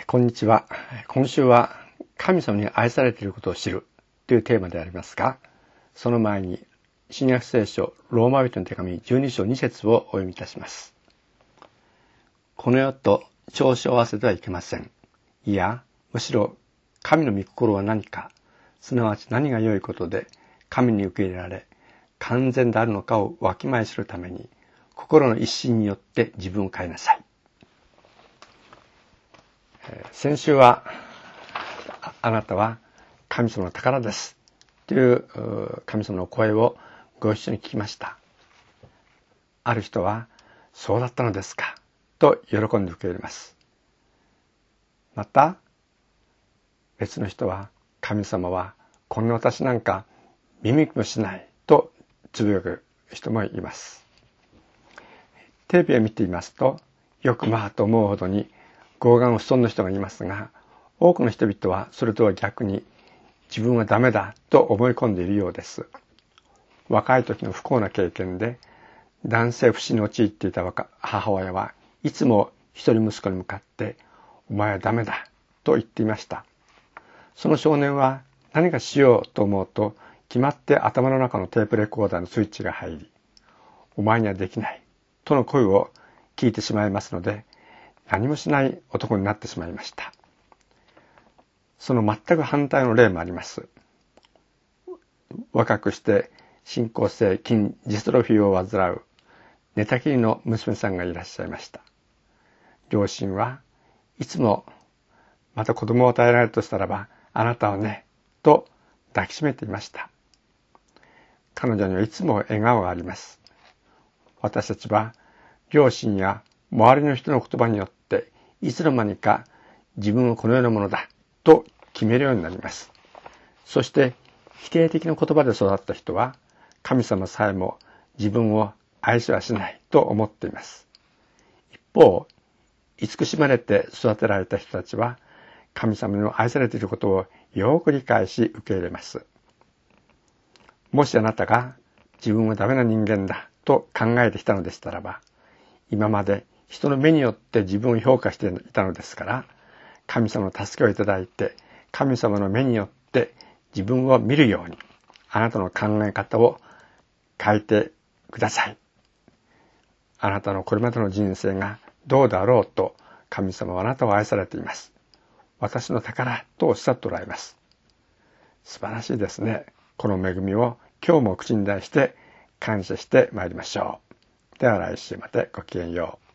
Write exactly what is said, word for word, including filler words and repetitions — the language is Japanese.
こんにちは。今週は神様に愛されていることを知るというテーマでありますが、その前に新約聖書ローマ人の手紙じゅうに章に節をお読みいたします。この世と調子を合わせてはいけません。いや、むしろ神の御心は何か、すなわち何が良いことで神に受け入れられ、完全であるのかをわきまえ知るために、心の一心によって自分を変えなさい。先週は、あなたは神様の宝ですという神様の声をご一緒に聞きました。ある人は、そうだったのですかと喜んで受け入れます。また、別の人は、神様はこんな私なんか耳もしないとつぶやく人もいます。テレビを見ていますと、よくまあと思うほどに傲岸不遜の人がいますが、多くの人々はそれとは逆に自分はダメだと思い込んでいるようです。若い時の不幸な経験で男性不信に陥っていた母親はいつも一人息子に向かってお前はダメだと言っていました。その少年は何かしようと思うと決まって頭の中のテープレコーダーのスイッチが入り、お前にはできないとの声を聞いてしまいますので、何もしない男になってしまいました。その全く反対の例もあります。若くして進行性筋ジストロフィーを患う寝たきりの娘さんがいらっしゃいました。両親はいつもまた子供を与えられるとしたらば、あなたをね、と抱きしめていました。彼女にはいつも笑顔があります。私たちは両親や周りの人の言葉によっていつの間にか自分はこのようなものだと決めるようになります。そして否定的な言葉で育った人は神様さえも自分を愛しはしないと思っています。一方、慈しまれて育てられた人たちは神様に愛されていることをよく理解し受け入れます。もしあなたが自分はダメな人間だと考えてきたのでしたらば、今まで人の目によって自分を評価していたのですから、神様の助けをいただいて、神様の目によって自分を見るように、あなたの考え方を変えてください。あなたのこれまでの人生がどうだろうと、神様はあなたを愛されています。私の宝とおっしゃっておられます。素晴らしいですね。この恵みを今日も口に出して感謝してまいりましょう。では来週までごきげんよう。